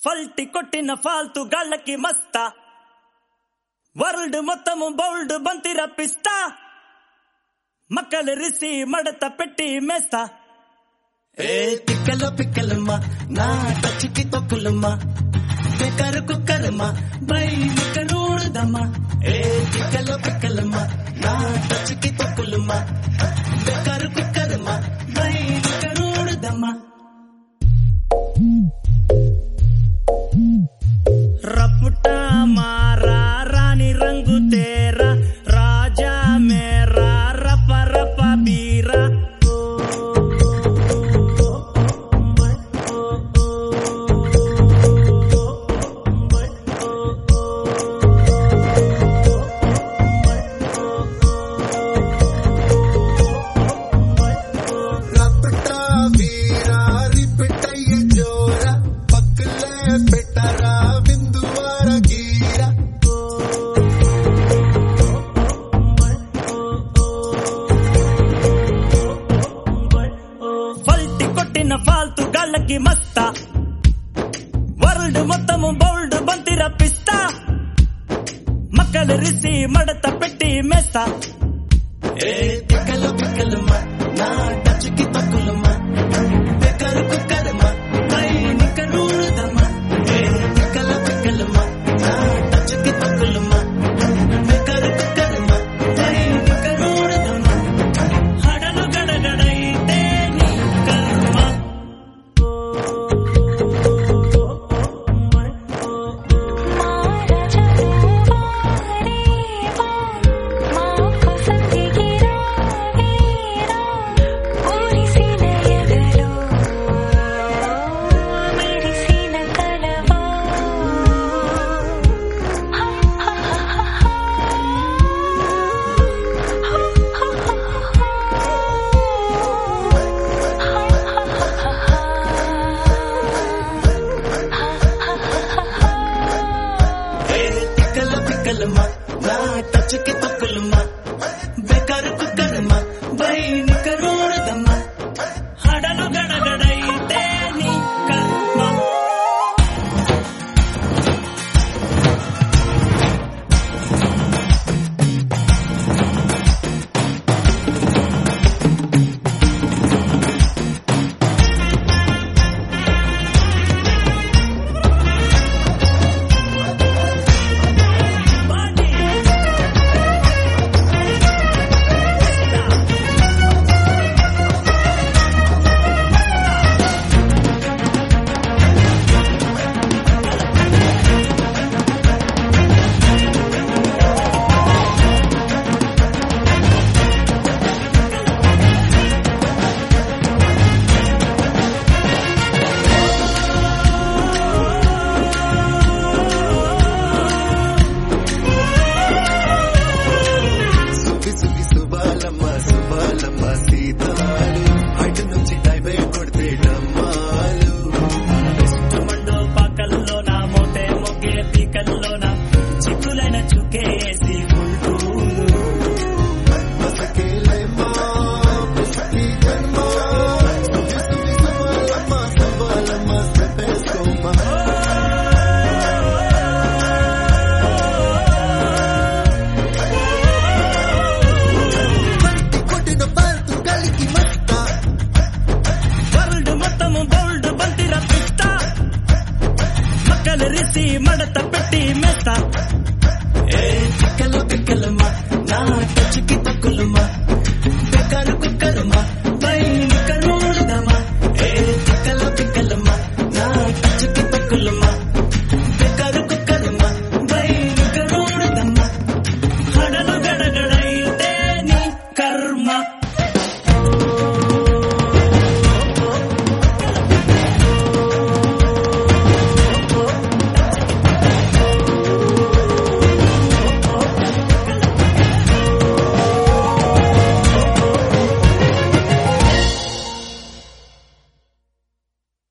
ఫల్టి కొట్టిన ఫాల్తు గాళ్ళకి మస్తా వరల్డ్ మొత్తము బౌల్డ్ బంతి రప్పిస్తా మక్కలు రిసి మడత పెట్టి మేస్తా ఏ పిక్కల పిక్కలమ్మ నా టచ్కి తొక్కులమ్మ బెకరు కుక్కరమ్మ బయలుక నూడదమ్మ ఏ పిక్కల పిక్కలమ్మ నా టచ్కి తొక్కులమ్మ బెకరు కుక్కరమ్మ బయలుక నూడదమ్మ రపుటా మారా రాణి రంగు తేరా రాజా మేరా రప రప బీరా ఫాల్తు గాళ్ళకి మస్తా వరల్డ్ మొత్తము బౌల్డ్ బంతి రప్పిస్తా మక్కలు రిసి మడత పెట్టి మేస్తా ఏ పిక్కల పిక్కలమ్మ నా టచ్కి తొక్కులమ్మ బెకరు కుక్కరమ్మ బయలుక నూడదమ్మ ఏ పిక్కల పిక్కలమ్మ నా టచ్కి తొక్కులమ్మ బెకరు కుక్కరమ్మ బయలుక నూడదమ్మ హడలు గడగడైతే నీ కర్మ పిక్కలమ్మ నా టచ్కి తొక్కులమ్మ బెకరు కుక్కరమ్మ బయలుక నూడదమ్మ హడలు గడగడైతే నీ కర్మ రిసి మడత పెట్టి మేస్తా ఏ పిక్కల పిక్కలమ్మ నా టచ్కి తొక్కులమ్మ బెకరు కుక్కరమ్మ